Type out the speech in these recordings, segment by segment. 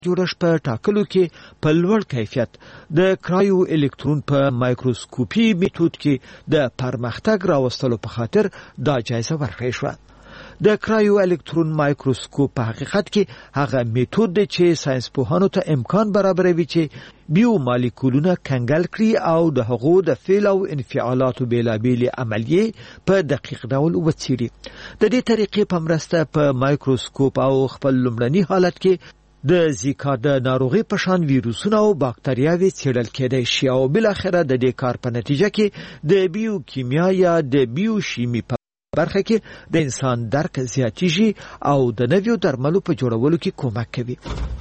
جوړښت په ټاکلو کې په لوړ کیفیت د کرایو الکترون په مایکروسکوپي میتود کې د پرمختګ راوستلو په خاطر دا جایزه ورکړې شوه. د کرایو الکترون مایکروسکوپ په حقیقت کې هغه میتود دی چې ساينسپوهانو ته امکان برابروي چې بیو مالیکولونه کنګل کړي او د هغو د فعل او انفعالاتو بیلابیل عملیې په دقیق ډول وڅېړي. د دې طریقې په مرسته په مایکروسکوپ او خپل لومړني حالت کې د زیکا د ناروغي په شان ویروسونه او باکتریاوې څېړل کېدای شي او بل اخره د دې کار په نتیجه کې د بیوکیمیا یا د بیوشیمی په برخه کې د انسان درک زیاتېږي او د نویو درملو په جوړولو کې کمک کوي.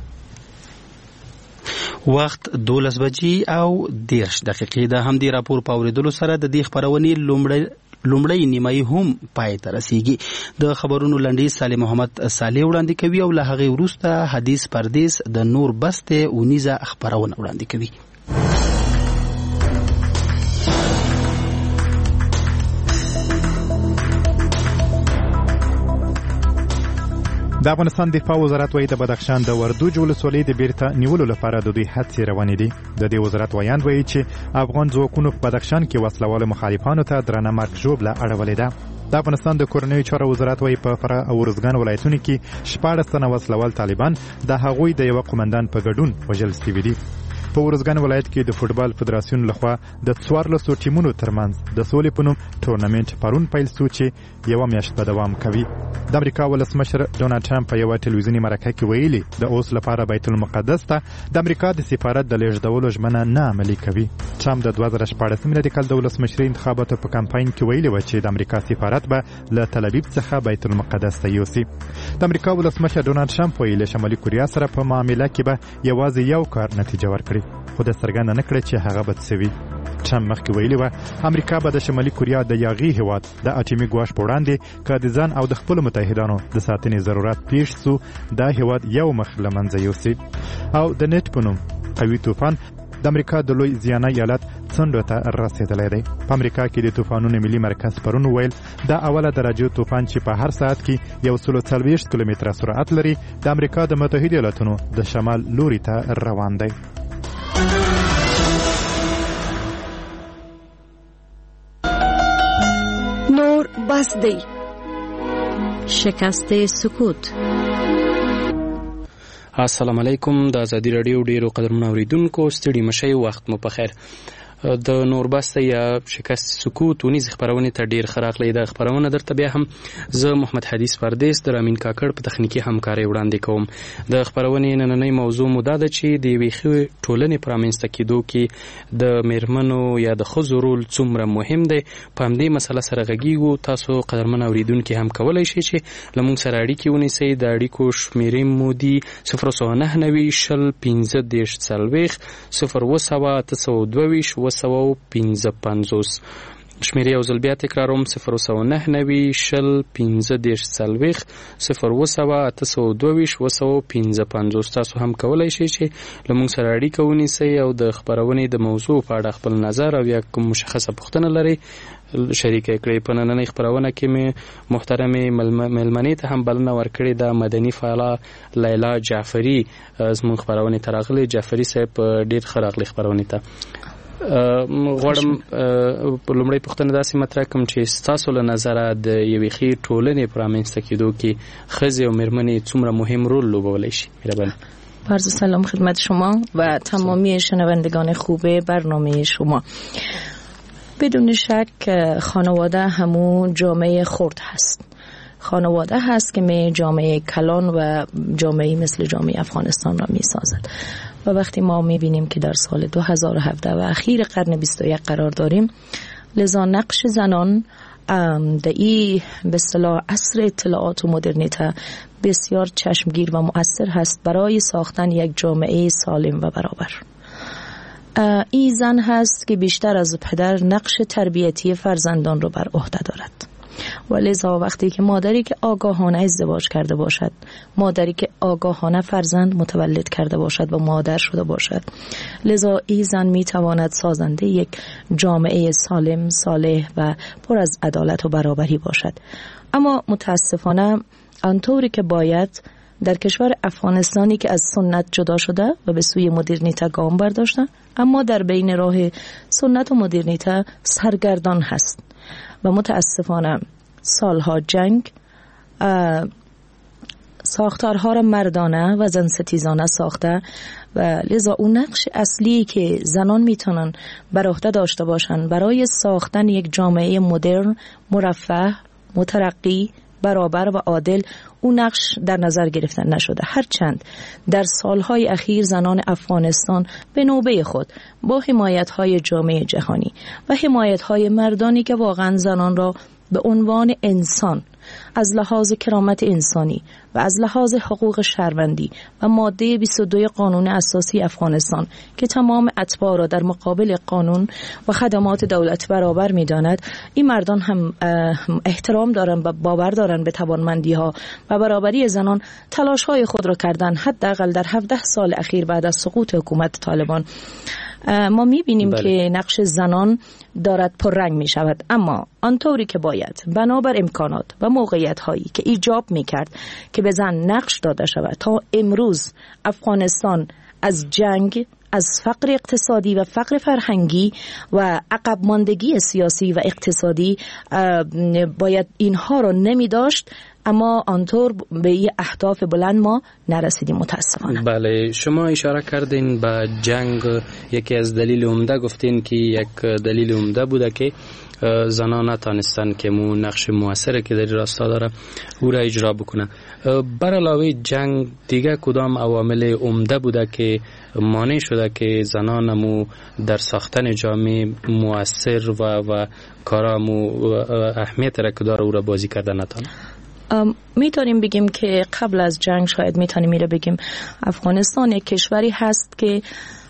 وخت 12 بجې او 10 دقیقې د همدې راپور په اوریدلو سره د دې خبرونې لومړی نیمایي هم پای ته رسیږي. د خبرونو لنډیز صالح محمد صالح وړاندې کوي او له هغې وروسته حدیث پردیس د نور بسته اونیزه خبرونه وړاندې کوي. د افغانستان دفاع وزارت وايي د بدخشان د وردوج ولسوالۍ د بیرته نیولو لپاره د دوی هڅې روانې دي. د دې وزارت ویاند وايي چې افغان ځواکونو په بدخشان کې وسلوال مخالفانو ته درنه مرګ ژوبله اړولې ده. د افغانستان د کورنیو چارو وزارت وايي په فراه او ارزګان ولایتونو کې 14 تنه وسلوال طالبان د هغوی د یو قومندان په ګډون وژل شوي دي. په ارزګان ولایت کې د فوټبال فدراسیون لخوا د 14 ټیمونو ترمنځ د سولې په نوم ټورنمنټ پرون پیل شو چې یو میاشت به دوام کوي. د امریکا ولسمشر ډونالد ټرمپ په یو ټلویزیونی مرکه کې ویلي د اوس لپاره بیت المقدس ته د امریکا د سفارت د لېږدولو ژمنه نه عملي کوي. ټرمپ د 2014 میلادي کال د ولسمشرۍ انتخاباتو په کمپاین کې ویلي و چې د امریکا سفارت به له تل ابیب څخه بیت المقدس ته یوسي. د امریکا ولسمشر ډونالد ټرمپ ویلي شمالي کوریا سره په معاملې کې به یوازې یو کار نتیجه ورکړي خو د څرګنده نه کړي چې هغه به څه وي. ټرمپ مخکې ویلي و امریکا به د شمالي کوریا د یاغي هیواد د اټومي ګواښ په وړاندې که د ځان او د خپلو متحدانو د ساتنې ضرورت پیښ سو دا هیواد یو مخ له منځه یوسي. او د نت په نوم قوي طوفان د امریکا د لوی زیانا ایالت څنډو ته رسېدلی دی. په امریکا کې د طوفانونو ملي مرکز پرون ویل دا اوله درجه طوفان چې په هر ساعت کې 140 کیلومتره سرعت لري د امریکا د متحده ایالاتونو د شمال لوري ته روان دی. نور بس دی. شکست سکوت. السلام علیکم. د ازادي رادیو ډیرو قدرمنو اوریدونکو ستړي مشي وخت مو په خیر. د نوربسته یا شکست سکوت ونیز خبرونه ته ډیر خراغلی د خبرونه درته بیا هم زه محمد حدیث پردیس د رامین کاکړ په تخنیکی همکاري وړاندې کوم. د خبرونه نننۍ موضوع موده ده چې د ویخي ټولنې پرامنځته کېدو کې د میرمنو یا د ښځو رول څومره مهم دی. په همدې مسله سره غږیږو. تاسو قدرمن اوریدونکو هم کولای شئ چې لمونږ سره اړیکې ونیسئ. د اړیکو شمیرې مو دي 099 0 شمیرې او ځل بیا تکراروم 099 تاسو هم کولای شئ چې لمونږ سره اړیکه ونیسئ او د خبرونې د موضوع په اړه خپل نظر او یا کوم مشخصه پوښتنه لرئ شریک کړئ. په نننۍ خبرونه کې مې محترمې ملمنې ته هم بلنه ورکړې ده. مدني فعاله لیلا جعفری زموږ خبرونه ته راغلې. جعفری صاحب ډېر ښه راغلې خبرونه ته. غواړم په لومړی پوښتنه داسې مطرح کوم چې ستاسو له نظره د یوې ښې ټولنې په رامنځته کېدو کې ښځې او میرمنې څومره مهم رول لوبولی شي؟ مهرباني. عرض سلام خدمت شما و تمامی شنوندگان خوب برنامه شما. بدون شک خانواده همون جامعه خرد هست. خانواده هست که جامعه کلان و جامعه مثل جامعه افغانستان را می سازد. و وقتی ما می بینیم که در سال 2017 و اخیر قرن 21 قرار داریم، لذا نقش زنان در این به اصطلاح عصر اطلاعات و مدرنیته بسیار چشمگیر و مؤثر هست برای ساختن یک جامعه سالم و برابر. این زن هست که بیشتر از پدر نقش تربیتی فرزندان رو بر عهده دارد و لذا وقتی که مادری که آگاهانه ازدواج کرده باشد، مادری که آگاهانه فرزند متولد کرده باشد و مادر شده باشد، لذا این زن میتواند سازنده یک جامعه سالم، صالح و پر از عدالت و برابری باشد. اما متاسفانه آنطوری که باید در کشور افغانستانی که از سنت جدا شده و به سوی مدرنیته گام برداشته، اما در بین راه سنت و مدرنیته سرگردان هست و متاسفانه سالها جنگ ساختارها را مردانه و زن ستیزانه ساخته و لذا اون نقش اصلی که زنان میتونن بر عهده داشته باشن برای ساختن یک جامعه مدرن، مرفه، مترقی، برابر و عادل، اون نقش در نظر گرفته نشده. هرچند در سالهای اخیر زنان افغانستان به نوبه خود با حمایت‌های جامعه جهانی و حمایت‌های مردانی که واقعا زنان را به عنوان انسان از لحاظ کرامت انسانی و از لحاظ حقوق شهروندی و ماده 22 قانون اساسی افغانستان که تمام اتباع را در مقابل قانون و خدمات دولت برابر می‌داند، این مردان هم احترام دارند و باور دارند به توانمندی‌ها و برابری زنان، تلاش‌های خود را کردند. حداقل در 17 سال اخیر بعد از سقوط حکومت طالبان ما می‌بینیم که نقش زنان دارد پررنگ می‌شود، اما آنطوری که باید بنابر امکانات و موقعیت‌هایی که ایجاب می‌کرد که به زن نقش داده شود تا امروز افغانستان از جنگ، از فقر اقتصادی و فقر فرهنگی و عقب ماندگی سیاسی و اقتصادی باید اینها رو نمی داشت، اما آنطور به یه اهداف بلند ما نرسیدیم متاسفانه. بله، شما اشاره کردین به جنگ، یکی از دلیل عمده گفتین که یک دلیل عمده بوده که زنان نتانستن که مو نقش موثری که در راستا داره او را اجرا بکنن. بر علاوه جنگ دیگه کدام عوامل عمده بوده که مانع شده که زنان مو در ساختن جامعه موثر و کارا مو اهمیت را که داره او را بازی کرده نتانه؟ میتونیم بگیم که قبل از جنگ شاید میتونیم میره بگیم افغانستان یک کشوری هست که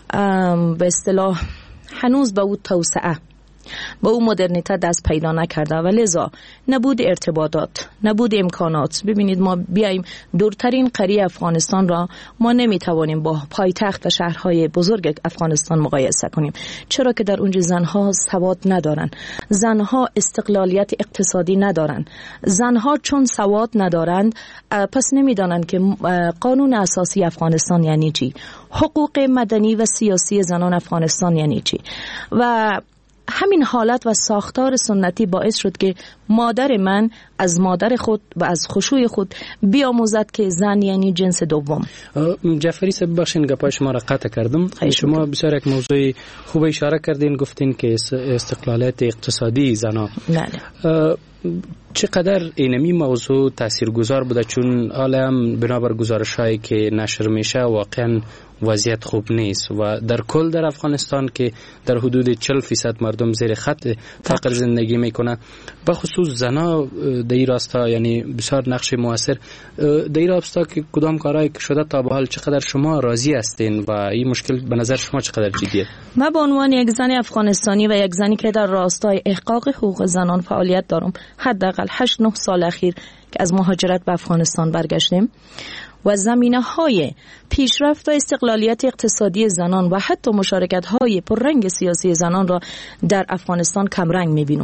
به اصطلاح هنوز به او توسعه، با او مدرنیته دست پیدا نکرده و لذا نبود ارتباطات، نبود امکانات. ببینید ما بیایم دورترین قریه افغانستان را ما نمیتوانیم با پایتخت و شهرهای بزرگ افغانستان مقایسه کنیم، چرا که در اونجا زنها سواد ندارن، زنها استقلالیت اقتصادی ندارن. زنها چون سواد ندارند پس نمیدانند که قانون اساسی افغانستان یعنی چی، حقوق مدنی و سیاسی زنان افغانستان یعنی چی. و همین حالت و ساختار سنتی باعث شد که مادر من از مادر خود و از خشوع خود بیاموزد که زن یعنی جنس دوم. جعفری صاحب بخشین گپای شما را قطع کردم. شما بسیار یک موضوع خوب اشاره کردین، گفتین که استقلالیت اقتصادی زنان. بله. چقدر اینمی موضوع تاثیرگذار بوده؟ چون حالا هم بنابر گزارش‌هایی که نشر میشه واقعا وضعیت خوب نیست و در کل در افغانستان که در حدود 40% مردم زیر خط فقر زندگی میکنه، به خصوص زنا در این راستا یعنی بسیار نقش موثر در این راستا که کدام کارهایی که شده تا به حال چقدر شما راضی هستین و این مشکل به نظر شما چقدر جدیه؟ من به عنوان یک زن افغانستانی و یک زنی که در راستای احقاق حقوق زنان فعالیت دارم، حداقل 8-9 سال اخیر که از مهاجرت به افغانستان برگشتیم و زمینه‌های پیشرفت و استقلالیت اقتصادی زنان و حتی مشارکت‌های پررنگ سیاسی زنان را در افغانستان کمرنگ می‌بینم.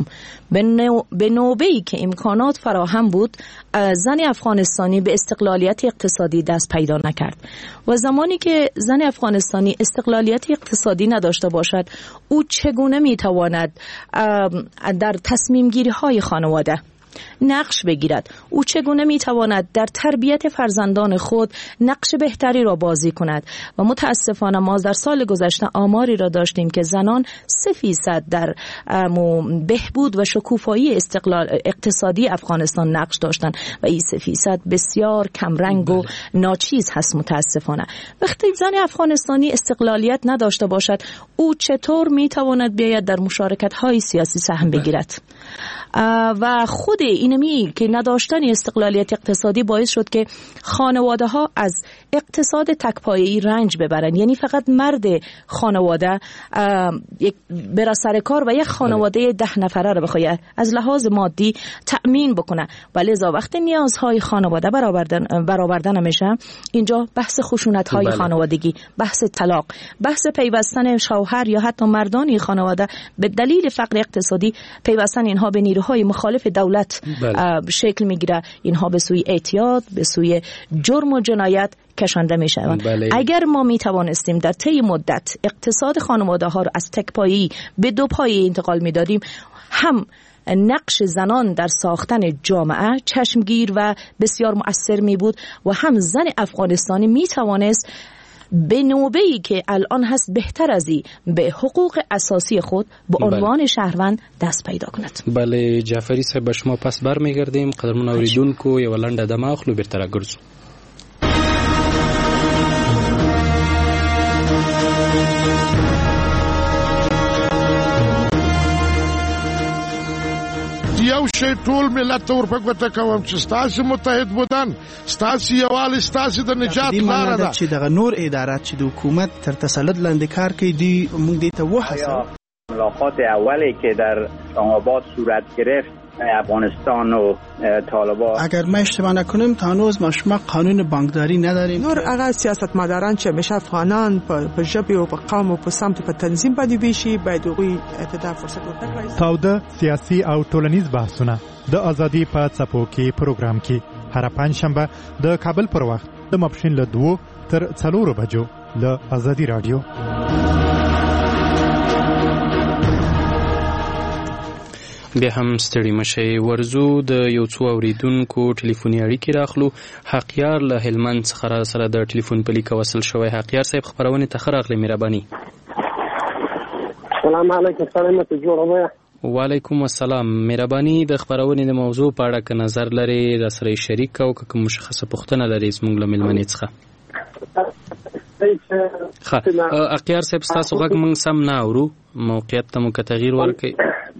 به نوبه‌ای که امکانات فراهم بود، زن افغانستانی به استقلالیت اقتصادی دست پیدا نکرد و زمانی که زن افغانستانی استقلالیت اقتصادی نداشته باشد، او چگونه می‌تواند در تصمیم گیری‌های خانواده نقش بگیرد؟ او چگونه میتواند در تربیت فرزندان خود نقش بهتری را بازی کند؟ و متاسفانه ما در سال گذشته آماری را داشتیم که زنان 3% در بهبود و شکوفایی استقلال اقتصادی افغانستان نقش داشتند و این 3% بسیار کمرنگ و ناچیز هست متاسفانه. وقتی زن افغانستانی استقلالیت نداشته باشد، او چطور میتواند بیاید در مشارکت‌های سیاسی سهم بگیرد؟ و خود اینمی که نداشتن استقلالیت اقتصادی باعث شد که خانواده ها از اقتصاد تکپایه‌ای رنج ببرن، یعنی فقط مرد خانواده بره سر کار و یک خانواده 10 نفره رو بخواد از لحاظ مادی تأمین بکنه و لذا وقتی نیازهای خانواده برآوردن میشه، اینجا بحث خشونت‌های خانوادگی، بحث طلاق، بحث پیوستن شوهر یا حتی مردانی خانواده به دلیل فقر اقتصادی پیوستن اینها به نیروهای مخالف دولت شکل میگیره، اینها به سوی اعتیاد، به سوی جرم و جنایت کشانده می شوند. اگر ما می توانستیم در طی مدت اقتصاد خانواده ها رو از تک پایی به دو پایی انتقال می دادیم، هم نقش زنان در ساختن جامعه چشمگیر و بسیار مؤثر می بود و هم زن افغانستانی می توانست به نوبه‌ای که الان هست بهتر از این به حقوق اساسی خود به عنوان شهروند دست پیدا کند. بله جعفری صاحب، به شما پس برمیگردیم. قدرمن اوریدونکو یو لنډه دمه اخلو بیرته راګرځو. یو شی ټول ملت ته ورپګوته کوم چې ستاسو متحد بودن، ستاسو یووالی، ستاسو د نجات لاره ده. چې دغه نور ادارات چې د حکومت تر تسلط لاندې کار کوي دی موږ دې ته وهڅوو. ملاقات اولی که در اسلام آباد صورت گرفت افغانستان و طالبان، اگر ما اشتباه نکنیم تا هنوز ما قانون بانکداری نداریم. نور هغه سیاستمداران چې همیشه افغانان په ژبه او په قوم او په سمت په تنظیم باندې ویشي باید هغوی ته فرصت ورکړي. تاوده سیاسي او ټولنیز بحثونه د ازادي په څپو کې پروګرام کې هر پنځشنبه د کابل پر وخت د ماپښین له 2 تر 4 بجو له ازادي رادیو. بیا هم ستړي مشي ورزو د یو څو اوریدونکو ټلیفوني اړیکې راخلو. حقیار له هلمند څخه سره د ټلیفون په لیک وصل شوی. حقیار صاحب خبرونه ته خراغلی مهرباني. السلام علیکم. سلامت جوړوي. وعلیکم السلام. مهرباني د خبرونه د موضوع په اړه که نظر لري را سره شریک او که مشخصه پوښتنه لري زموږ له ملمنې څخه. حقیار صاحب تاسو غږ موږ سم نه اورو، موقعیت ته مو که تغییر ورکړئ.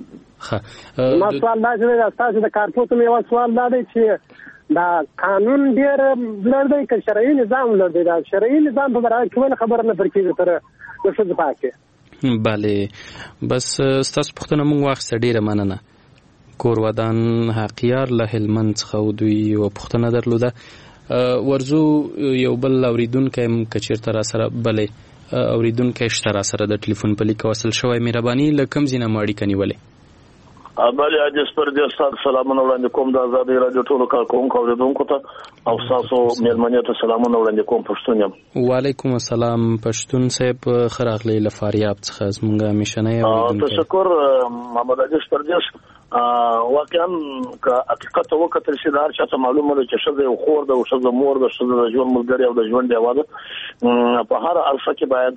ما سوال دا چې تاسو د کارپوس یو سوال دا دی چې دا قانون ډیر لږ دی که شرعي نظام لږ دی. دا شرعي نظام په اړه کومه خبره نه پرکېږي تر څه پاکه. بله بس تاسو پوښتنه موږ واخیسته، ډیره مننه. کور ودان حقیار له هلمند څخه دوی یو پوښتنه درلوده. ورزو یو بل اوریدونکی هم که چېرته را سره بلې اوریدونکی شته را سره د ټلیفون په لیک وصل شوی. مهرباني له کوم ځای نه مو اړیکه نیولې؟ بله حاجس پر دې استاد سلامونه وړاندې کوم د ازادي رادیو ټولو کارکوونکو اوریدونکو ته او تاسو مېلمنې ته سلامونه وړاندې کوم. پښتون یم. وعلیکم السلام. پښتون صاحب ښه راغلی له فاریاب څخه زموږ همیشنی اوریدونکی. تشکر محمد حاجس پر دې. واقعا که حقیقت وکتل شي دا هر چاته معلومه ده چې ښځه یو خور ده او ښځه مور ده، ښځه د ژوند ملګرې او د ژوند ډیوه ده. په هر عرصه کې باید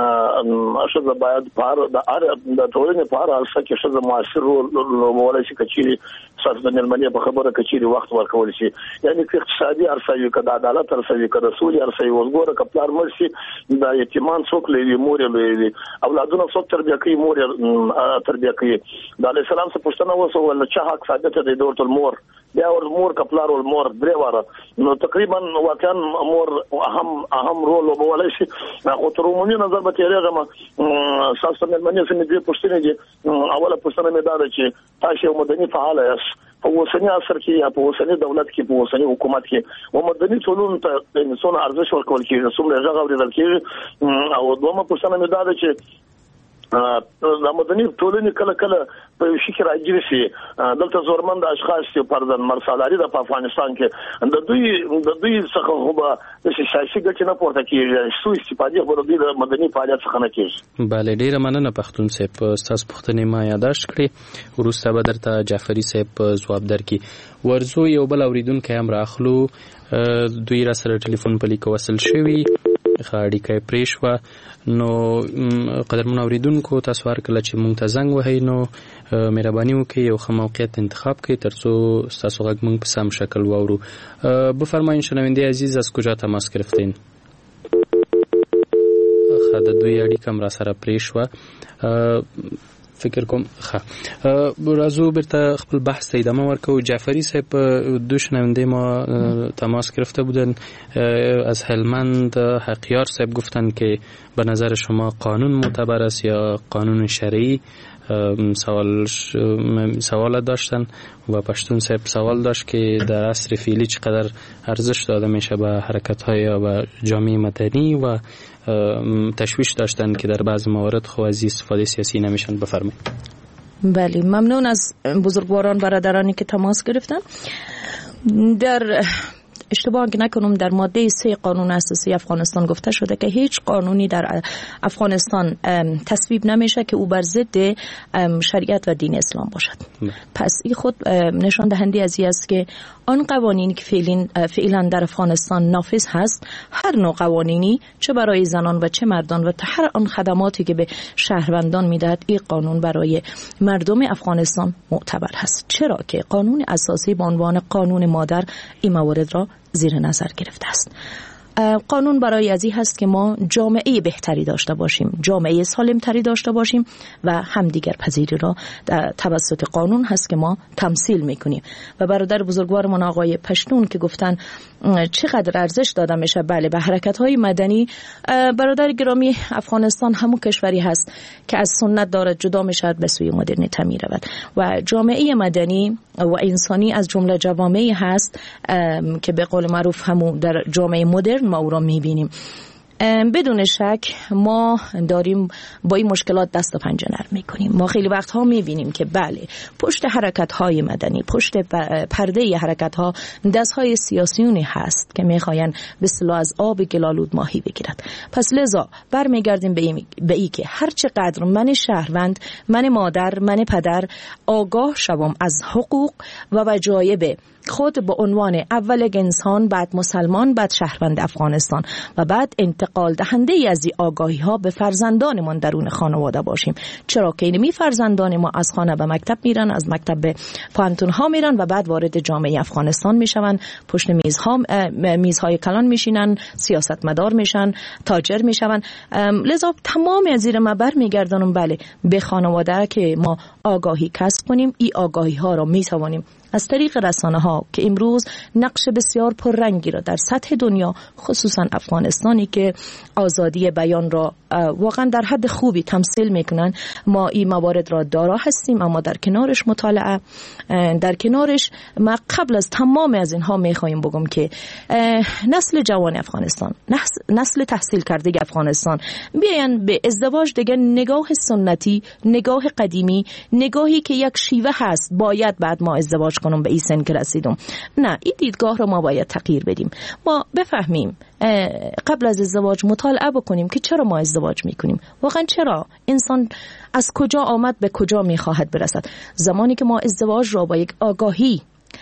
ښځه باید د ټولنې په هر عرصه کې ښځه مؤثر رول لوبولی شي. که چیرې ستاسو د مېلمنې په خبره که چیرې وخت ورکول شي، یعنې که اقتصادي عرصه وي، که د عدالت عرصه وي، که د سولې عرصه وي. اوس ګوره که پلار مړ شي د یتیمان څوک لویوي؟ مور یې لویوي. اولادونه څوک تربیه کوي؟ مور یې تربیه کوي. د علیه السلام څخه پوښتنه وسوه چا حق ثابته دی؟ د ورته المور بیا ور مور کپلار ول مور درې واره. نو تقریبا واقعا مور اهم رول لوبولی شي. خو تر عمومي نظر به تېرېږم. ستاسو مېلمنې څه مې دوې پوښتنې دي. اوله پوښتنه مې دا ده چې تاسو یو مدني فعاله یاست په اوسني عصر کې یا په اوسني دولت کې، په اوسني حکومت کې و مدني ټولنو ته څونه ارزښت ورکول کېږي، څومره غږ اورېدل کېږي؟ او دویمه پوښتنه مې دا ده چې د مدني ټولنې کله کله په یو شي کې راګیر شي، دلته زورمند اشخاص چې پردن مرسالاري د افغانستان کې د دوی څخه خو به د سیاسي ګټې نه پورته کېږي، سوء استفادې خو د مدني فعالیت څخه نه کېږي. بله ډیره مننه پښتون صاحب. ستاسو پوښتنې ما یاداشت کړې، وروسته به درته جعفري صاحب ځواب درکړي. ورزو یو بل اوریدونکی هم راخلو. دوی را سره ټلیفون په لیک وصل شوي، اړیکه یې پرې شوه. نو قدرمن اوریدونکو تاسو هرکله چې مونږ ته زنګ وهئ نو مهرباني وکړئ یو ښه موقعیت انتخاب کړئ ترڅو ستاسو غږ مونږ په سم شکل واورو. بفرمایین شنونده عزیز از کجا تماس گرفتین؟ د دوی اړیکه هم را سره پرې شوه. فکر کوم راځو بیرته خپل بحث ته ادامه ورکو. جعفری صاحب دو شنونده ما تماس گرفته بودن از هلمند. حقیار صاحب گفتن که به نظر شما قانون معتبر است یا قانون شرعی؟ سوال داشتن و پشتون صاحب سوال داشت که در عصر فعلی چقدر ارزش داده میشه به حرکت‌های یا به جامعه مدنی و تشویش داشتن که در بعض موارد خو از استفاده سیاسی نمیشن. بفرمایید. بله، ممنون از بزرگواران برادرانی که تماس گرفتن. در اشتباه اگه نکنم در ماده 3 قانون اساسی افغانستان گفته شده که هیچ قانونی در افغانستان تصویب نمیشه که او بر ضد شریعت و دین اسلام باشد. پس این خود نشان دهنده از این است که آن قوانینی که فعلا در افغانستان نافذ هست، هر نوع قوانینی، چه برای زنان و چه مردان و هر آن خدماتی که به شهروندان میدهد، این قانون برای مردم افغانستان معتبر هست، چرا که قانون اساسی به عنوان قانون مادر این موارد را زیر نظر گرفته است. قانون برای ازی هست که ما جامعه بهتری داشته باشیم، جامعه سالم تری داشته باشیم و همدیگر پذیری را توسط قانون هست که ما تمثیل میکنیم. و برادر بزرگوارمون آقای پشتون که گفتن چقدر ارزش داده میشه، بله، به حرکت های مدنی. برادر گرامی، افغانستان همون کشوری هست که از سنت دارد جدا میشد به سوی مدرنیته میرود و جامعه مدنی و انسانی از جمله جوامعی هست که به قول معروف همون در جامعه مدرن ما او را میبینیم. بدون شک ما داریم با این مشکلات دست و پنجه نرم میکنیم. ما خیلی وقتها میبینیم که بله، پشت حرکت های مدنی، پشت پرده حرکت ها دست های سیاسیونی هست که میخواین به اصطلاح از آب گلالود ماهی بگیرد. پس لذا برمیگردیم به ای که هر چقدر من شهروند، من مادر، من پدر آگاه شوم از حقوق و وجایب خود به عنوان اول انسان، بعد مسلمان، بعد شهروند افغانستان و بعد انتقال دهنده ای از این آگاهی ها به فرزندانمان درون خانواده باشیم. چرا که اینمی فرزندان ما از خانه به مکتب میرن، از مکتب به پانتون ها میرن و بعد وارد جامعه افغانستان میشون، پشت میزهای کلان میشینن، سیاستمدار میشن، تاجر میشون. لذا تمام از زیر مبر میگردانم بله به خانواده که ما آگاهی کسب کنیم. این آگاهی ها را میتوانیم از طریق رسانه ها که امروز نقش بسیار پررنگی را در سطح دنیا، خصوصا افغانستانی که آزادی بیان را واقعا در حد خوبی تمثیل میکنن، ما این موارد را دارا هستیم. اما در کنارش مطالعه، در کنارش ما قبل از تمام از اینها میخوایم بگم که نسل جوان افغانستان، نسل تحصیل کرده افغانستان بیاین به ازدواج دیگه نگاه سنتی، نگاه قدیمی، نگاهی که یک شیوه هست باید بعد ما ازدواج کنم به این سن که رسیدم، نه، این دیدگاه رو ما باید تغییر بدیم. ما بفهمیم قبل از ازدواج مطالعه بکنیم که چرا ما ازدواج میکنیم، واقعا چرا، انسان از کجا آمد به کجا میخواهد برسد. زمانی که ما ازدواج را با یک آگاهی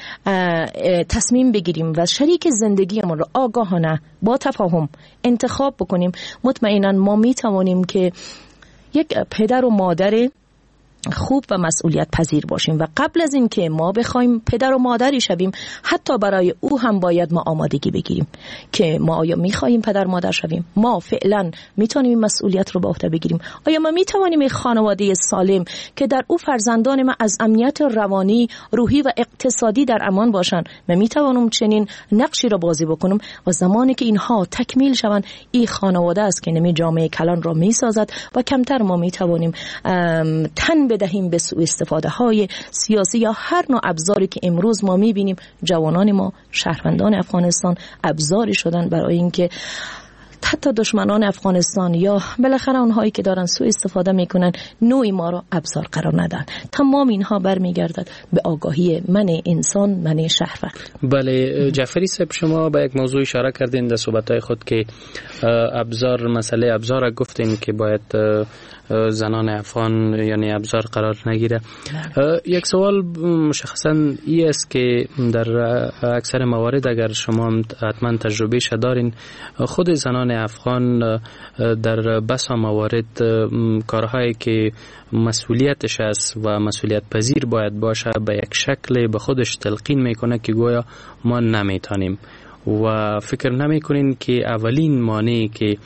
تصمیم بگیریم و شریک زندگیمون را آگاهانه با تفاهم انتخاب بکنیم، مطمئنا ما میتوانیم که یک پدر و مادر خوب و مسئولیت پذیر باشیم. و قبل از این که ما بخوایم پدر و مادری شویم، حتی برای او هم باید ما آمادگی بگیریم که ما آیا میخواهیم پدر مادر شویم، ما فعلا میتونیم مسئولیت رو به عهده بگیریم، آیا ما میتوانیم یک خانواده سالم که در او فرزندان ما از امنیت روانی، روحی و اقتصادی در امان باشن، من میتوانم چنین نقشی رو بازی بکنم. و زمانی که اینها تکمیل شوند، این خانواده است که نمی جامعه کلان را میسازد و کمتر ما میتوانیم تن بدهیم به سوء استفاده های سیاسی یا هر نوع ابزاری که امروز ما میبینیم جوانان ما، شهروندان افغانستان ابزاری شدن برای اینکه حتی دشمنان افغانستان یا بالاخره اونهایی که دارن سوء استفاده میکنن نوعی ما رو ابزار قرار ندن. تمام اینها برمیگردد به آگاهی من انسان، من شهروند. بله جعفری صاحب، شما به یک موضوع اشاره کردین در صحبت‌های خود که ابزار، مسئله ابزار گفتین که باید زنان افغان یعنی ابزار قرار نگیره. یک سوال مشخصا این است که در اکثر موارد اگر شما حتما تجربهش دارین، خود زنان افغان در بسا موارد کارهایی که مسئولیتش است و مسئولیت پذیر باید باشه به یک شکل به خودش تلقین میکنه که گویا ما نمیتونیم و فکر نمیکنین که اولین مانعی که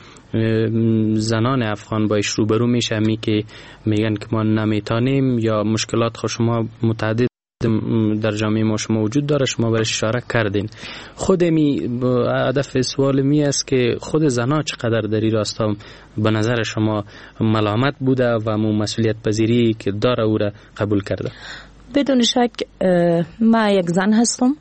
زنان افغان باش روبرو میشه می که میگن که ما نمیتونیم یا مشکلات خود شما متعدد در جامعه ما شما وجود داره، شما برش اشاره کردین. خود هدف سوال می است که خود زنان چقدر در این راستا به نظر شما ملامت بوده و مسئولیت پذیری که داره او را قبول کرده؟ بدون شک ما یک زن هستم،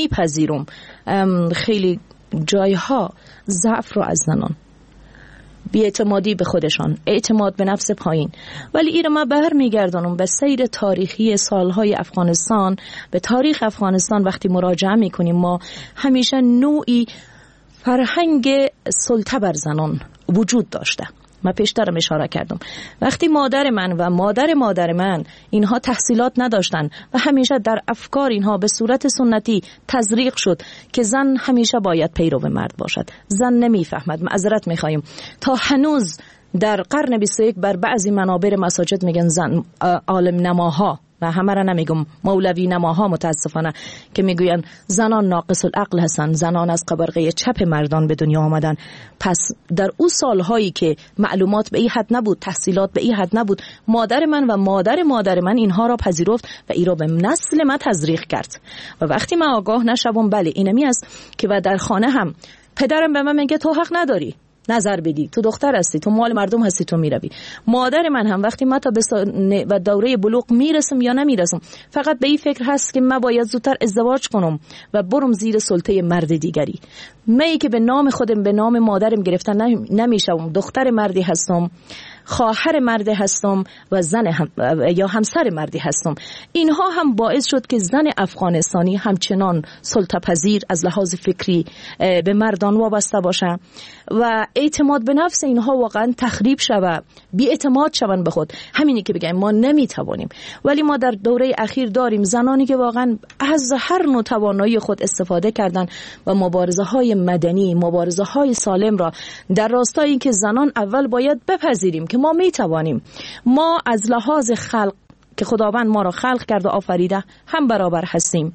میپذیرم خیلی جایها ضعف رو از زنان بی‌اعتمادی به خودشان، اعتماد به نفس پایین. ولی این رو ما برمیگردانم به سیر تاریخی سالهای افغانستان، به تاریخ افغانستان. وقتی مراجعه میکنیم ما همیشه نوعی فرهنگ سلطه بر زنان وجود داشته. من پیشترم اشاره کردم وقتی مادر من و مادر من اینها تحصیلات نداشتن و همیشه در افکار اینها به صورت سنتی تزریق شد که زن همیشه باید پیرو مرد باشد. زن نمیفهمد. معذرت میخوایم تا هنوز در قرن 21 بر بعضی منابر مساجد میگن زن عالم نماها و همه را نمیگم مولوی نماها متاسفانه که میگوین زنان ناقص العقل هستند، زنان از قبرقه چپ مردان به دنیا آمدن. پس در اون سالهایی که معلومات به این حد نبود، تحصیلات به این حد نبود، مادر من و مادر من اینها را پذیرفت و این را به نسل ما تزریق کرد. و وقتی من آگاه نشوم بله اینمی است که و در خانه هم پدرم به من میگه تو حق نداری نظر بدی، تو دختر هستی، تو مال مردم هستی، تو میروی. مادر من هم وقتی ما تا به دوره بلوغ میرسم یا نمیرسم فقط به این فکر هست که من باید زودتر ازدواج کنم و برم زیر سلطه مرد دیگری. من که به نام خودم به نام مادرم گرفتن نمیشم، دختر مردی هستم، خواهر مردی هستم و زن هم یا همسر مردی هستم. اینها هم باعث شد که زن افغانستانی همچنان سلطه پذیر از لحاظ فکری به مردان وابسته باشه و اعتماد به نفس اینها واقعا تخریب شود، بی اعتماد شون به خود. همینی که بگم ما نمیتوانیم، ولی ما در دوره اخیر داریم زنانی که واقعا از هر نوع توانایی خود استفاده کردن و مبارزه های مدنی، مبارزه های سالم را در راستای این که زنان اول باید بپذیریم که ما میتوانیم. ما از لحاظ خلق که خداوند ما را خلق کرده آفریده هم برابر هستیم.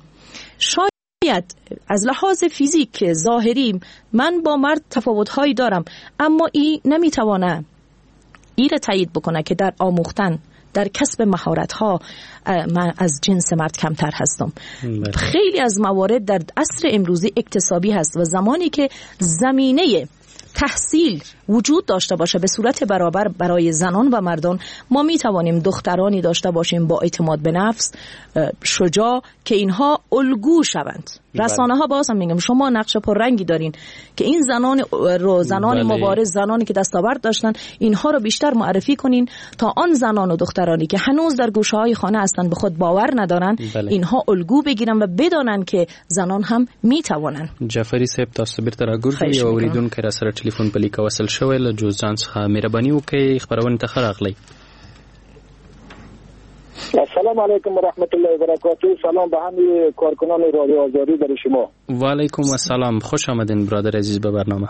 شاید از لحاظ فیزیک ظاهری من با مرد تفاوت‌هایی دارم، اما این نمیتوانه این را تایید بکنه که در آموختن، در کسب مهارت‌ها من از جنس مرد کمتر هستم. خیلی از موارد در عصر امروزی اکتسابی هست و زمانی که زمینه تحصیل وجود داشته باشه به صورت برابر برای زنان و مردان، ما می توانیم دخترانی داشته باشیم با اعتماد به نفس، شجاع، که اینها الگو شوند. رسانه ها بازم میگم شما نقش پررنگی دارین که این زنان مبارز، زنانی که دستاورد داشتن، اینها رو بیشتر معرفی کنین تا آن زنان و دخترانی که هنوز در گوشه های خانه هستند به خود باور ندارن اینها الگو بگیرن و بدانن که زنان هم میتوانن. جعفری صاحب تاسو بیرته راګورځي او اوریدونکو را سره ټلیفون په لیکه وصل شوی له جوزجان څخه مهرباني وکړئ خبرونه ته ښه راغلی. السلام علیکم و رحمت الله و برکاته. سلام به همه کارکنان رادیو آزادی در شما. و علیکم السلام، خوش آمدین برادر عزیز به برنامه.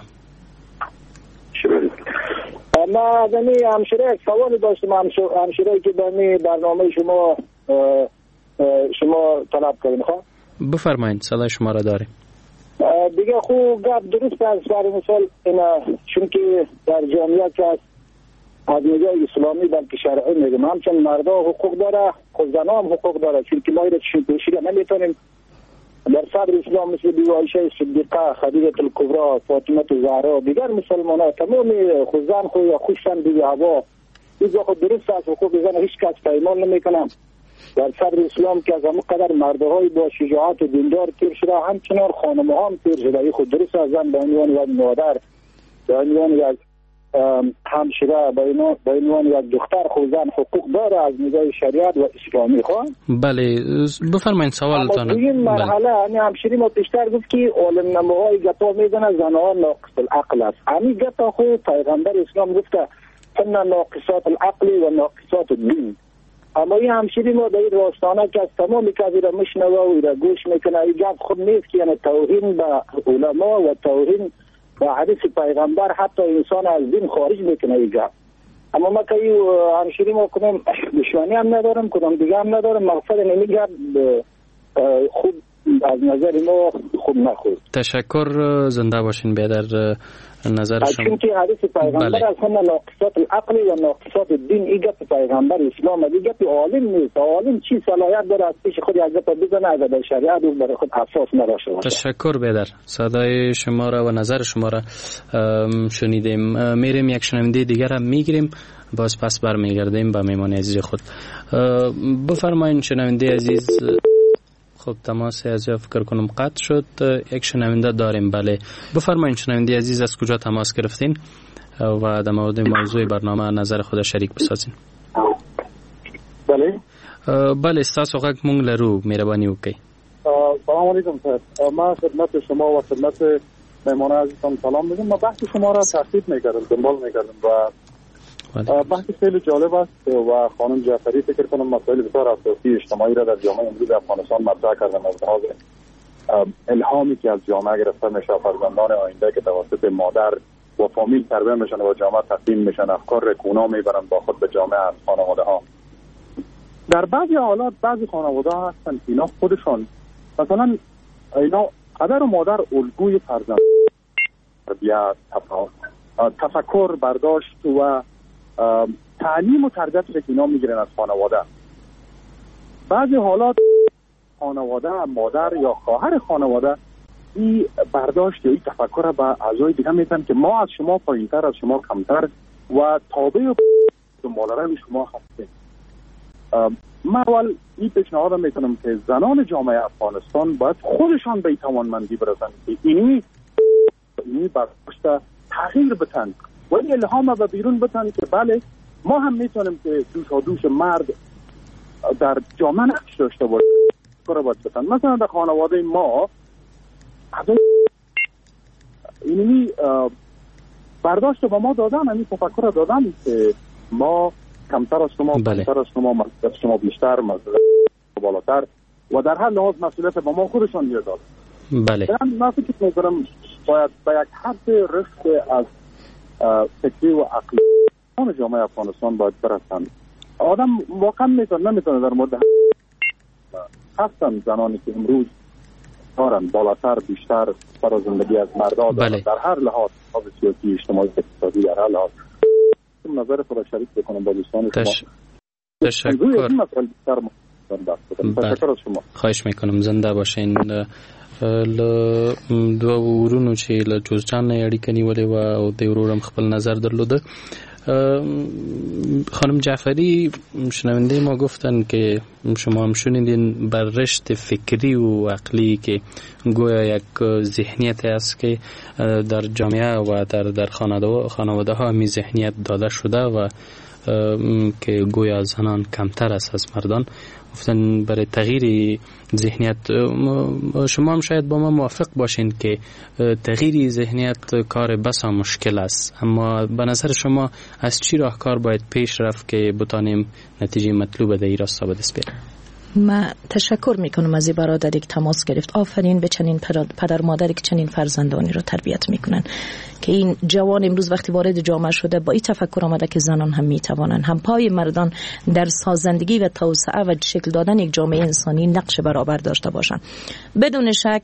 ما از این همشیره سوالی داشتم، همشیره که به برنامه شما طلب کردین. خواه بفرمایید، صدای شما را داریم. دیگه خوب گپ درست است. برای مثال چون که در جامعه که از نگاه اسلامی بلکه شرعی میگم همچنین مردا حقوق داره، خود زنا هم حقوق داره، چون که ما ایره پیشیده نمیتونیم. در صدر اسلام مثل بی عایشه صدیقه، خدیجه الکبری، فاطمه الزهرا، دیگر مسلمانان تمام خود زن خود یا خوشن بی هوا اینجا خود درست است. حقوق زن هیچ کس پایمال نمیکنم. در صدر اسلام که از همه قدر مردهای با شجاعت و دیندار تیر شده، همچنان خانم‌ها هم تیر شده. این خود درست از زن به عنوان یک مادر، به عنوان یک همشیره، به عنوان یک دختر خود زن حقوق داره از نگاه شریعت و اسلامی. خواه بله بفرمایید سوالتان. اما این مرحله همشیری ما پیشتر گفت که عالم نماهای گتا میدن زنها ناقص العقل است. همین گتا خود پیغمبر اسلام گفته ان ناقصات العقل و ناقصات الدین. اما این همشیری ما در این راستانه که از تمام کسی را مشنوه و را گوش میکنه، این گفت خود نیست که یعنی توهین به علما و توهین و حدیث پیغمبر حتی انسان از دین خارج میکنه این گفت. اما ما که همشیری ما کنم دشمنی هم ندارم، کنم دیگه هم ندارم، مقصد نمی گفت خوب از نظر ما خوب نخود. تشکر، زنده باشین بیادر نظر شما. چون که حدیث پیغمبر از همه ناقصات العقل و ناقصات الدین این گفت پیغمبر اسلام از این گفت عالم نیست. عالم چی صلاحیت داره از پیش خود از گفت بزنه از در شریعت و برای خود اساس نداشته باشه. تشکر بیادر، صدای شما را و نظر شما را شنیدیم. میریم یک شنونده دیگر هم میگیریم، باز پس برمیگردیم به مهمان عزیز خود. بفرمایید شنونده عزیز. خب تماس از فکر کنم قطع شد. یک شنونده داریم. بله بفرمایید شنونده عزیز، از کجا تماس گرفتین؟ و در مورد موضوع برنامه نظر خود شریک بسازین. بله تاسو غږ مونږ لرو، مهرباني وکړئ. سلام علیکم سر، ما خدمت شما و خدمت مهمان عزیزم سلام میگم. ما بحث شما را تعقیب میکردم، دنبال میکردم و بحث خیلی جالب است و خانم جعفری فکر کنم مسائل بسیار اساسی اجتماعی را در جامعه امروز افغانستان مطرح کردن از لحاظ الهامی که از جامعه گرفته میشه، فرزندان آینده که توسط مادر و فامیل تربیت میشن و جامعه تقدیم میشن، افکار رکونا میبرن با خود به جامعه از خانواده ها. در بعضی حالات بعضی خانواده ها هستن که اینا خودشان مثلا اینا پدر و مادر الگوی فرزند تربیت، تفکر، برداشت و تعلیم و تربیت که اینا میگیرن از خانواده. بعضی حالات خانواده، مادر یا خواهر خانواده این برداشت یا این تفکر را به اعضای دیگه میدن که ما از شما پایینتر، از شما کمتر و تابع و مالرای شما هستیم. من اول این پیشنهاد میکنم که زنان جامعه افغانستان باید خودشان به این توانمندی برسن که اینی برداشت تغییر بتن و این الهام به بیرون بتن که بله ما هم میتونیم که دوش مرد در جامعه نقش داشته باشیم. مثلا در خانواده ما اینی برداشت با ما دادن، این تفکر دادن که ما کمتر از شما، کمتر از شما، مسئولیت شما بیشتر، مسئولیت بالاتر و در هر لحاظ مسئولیت با ما خودشان میاد. بله. من فکر می‌کنم باید به یک حد رشد از فکری و عقلی جامعه افغانستان باید برسن. آدم واقعا نمیتونه در مورد هستن زنانی که امروز دارن بالاتر بیشتر برای زندگی از مردا دارن. بله. در هر لحاظ سیاسی، اجتماعی، اقتصادی، در هر لحاظ نظر خود شریک بکنم با دوستان شما. تشکر. تشکر از شما. خواهش میکنم زنده باشین. دوه ورونو چې له جوزجان نه اړیکه نیولې وه او د ورور هم خپل نظر درلوده. خانم جعفری شنونده ما گفتن که شما هم شنیدین بر رشد فکری و عقلی که گویا یک ذهنیت است که در جامعه و در خانواده ها می ذهنیت داده شده و که گویا زنان کمتر است از مردان. گفتن برای تغییر ذهنیت شما هم شاید با ما موافق باشین که تغییر ذهنیت کار بسا مشکل است، اما به نظر شما از چی راهکار باید پیش رفت که بتانیم نتیجه مطلوب در این راستا به دست بیاریم؟ من تشکر میکنم از این برادری که تماس گرفت. آفرین به چنین پدر مادری که چنین فرزندانی رو تربیت میکنن که این جوان امروز وقتی وارد جامعه شده با این تفکر آمده که زنان هم میتوانند هم پای مردان در سازندگی و توسعه و شکل دادن یک جامعه انسانی نقش برابر داشته باشند. بدون شک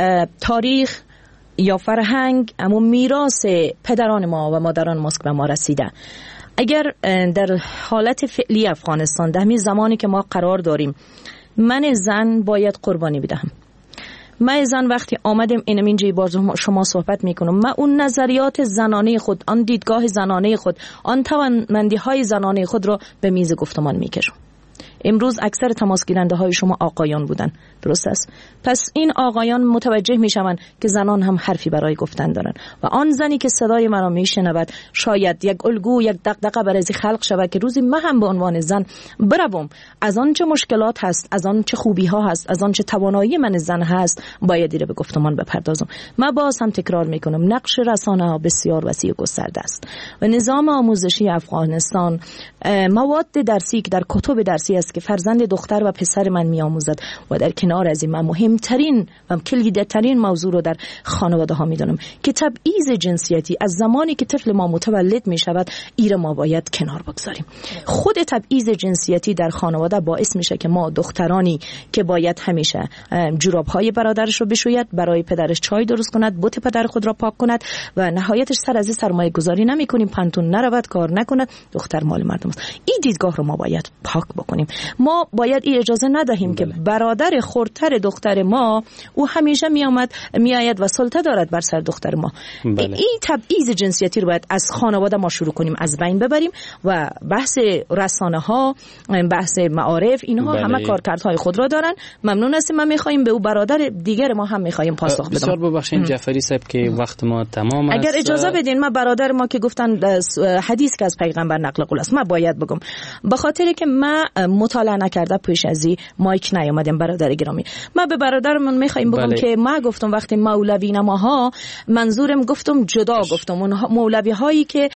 تاریخ یا فرهنگ اما میراث پدران ما و مادران ما به ما رسیده. اگر در حالت فعلی افغانستان در همین زمانی که ما قرار داریم من زن باید قربانی بدهم، من زن وقتی آمدیم اینجا باز شما صحبت میکنم، من اون نظریات زنانه خود، آن دیدگاه زنانه خود، آن توانمندی های زنانه خود را به میز گفتمان میکشم. امروز اکثر تماس گیرنده های شما آقایان بودن، درست است؟ پس این آقایان متوجه میشوند که زنان هم حرفی برای گفتن دارن و آن زنی که صدای مرا میشنود شاید یک الگو، یک دغدغه برای خلق شود که روزی من هم به عنوان زن بروم از آن چه مشکلات هست، از آن چه خوبی ها هست، از آن چه توانایی من زن هست باید ایره به گفتمان بپردازم. من باز هم تکرار میکنم نقش رسانه ها بسیار وسیع و گسترده است و نظام آموزشی افغانستان مواد درسی که در کتب درسی است که فرزند دختر و پسر من میآموزد و در کنار از این من مهمترین و کلیدترین موضوع رو در خانواده ها میدونم که تبعیض جنسیتی از زمانی که طفل ما متولد می شود ایره ما باید کنار بگذاریم. خود تبعیض جنسیتی در خانواده باعث میشه که ما دخترانی که باید همیشه جوراب های برادرش رو بشوید، برای پدرش چای درست کند، بت پدر خود را پاک کند و نهایتش سر از سرمایه گذاری نمی کنیم، پانتون نرود، کار نکند، دختر مال مردم است. این دیدگاه رو ما باید پاک بکنیم ما باید این اجازه ندهیم که برادر خردتر دختر ما او همیشه میآید و سلطه دارد بر سر دختر ما. این تبعیض جنسیتی رو باید از خانواده ما شروع کنیم، از بین ببریم و بحث رسانه ها، بحث معارف، اینها همه کارکردهای خود را دارن. ممنون هستیم. ما میخوایم به او برادر دیگر ما هم میخوایم پاسخ بدیم. بسیار ببخشید جعفری صاحب که وقت ما تمام است. اگر اجازه بدین ما برادر ما که گفتن حدیث که از پیغمبر نقل قول است، ما باید بگم به خاطر که ما مطالعه نکرده پیش از این مایک نیامدیم. برادر گرامی، ما به برادرمون میخوایم بگم که ما گفتم وقتی مولوی نماها منظورم گفتم جدا گفتم اون مولوی هایی که